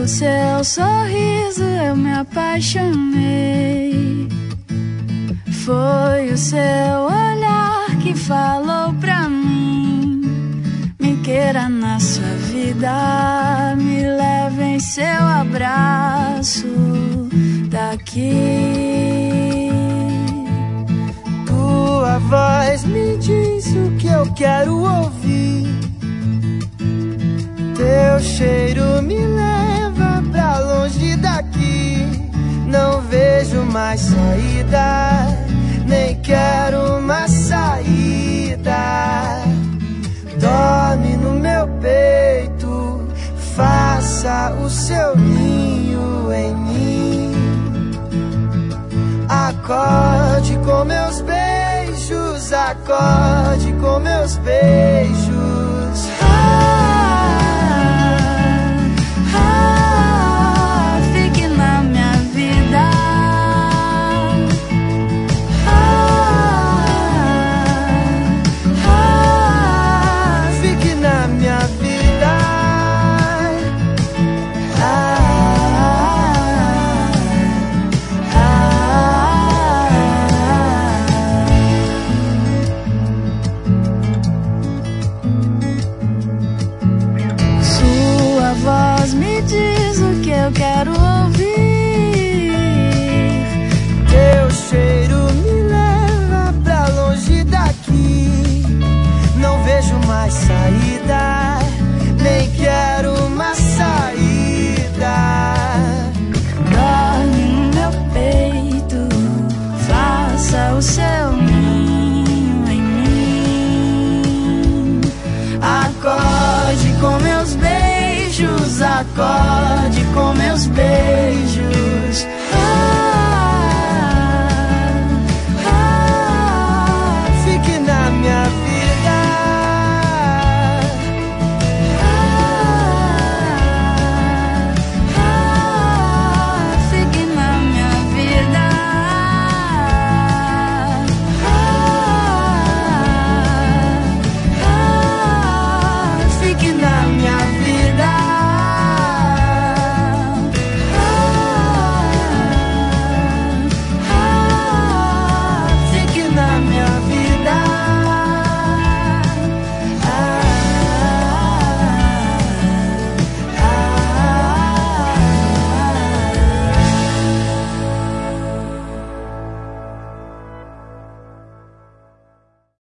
Pelo seu sorriso eu me apaixonei. Foi o seu olhar que falou pra mim: me queira na sua vida, me leve em seu abraço daqui. Tua voz me diz o que eu quero ouvir. Teu cheiro me leva pra longe daqui. Não vejo mais saída, nem quero uma saída. Dorme no meu peito, faça o seu ninho em mim. Acorde com meus beijos, acorde com meus beijos. Fique na minha vida. Fique na minha vida. Sua voz me diz o que eu quero ouvir. Teu cheiro me leva pra longe daqui. Não vejo mais saída, nem quero uma saída. Dorme no meu peito, faça o seu ninho em mim. Acorde com meus beijos, acorde com meus beijos.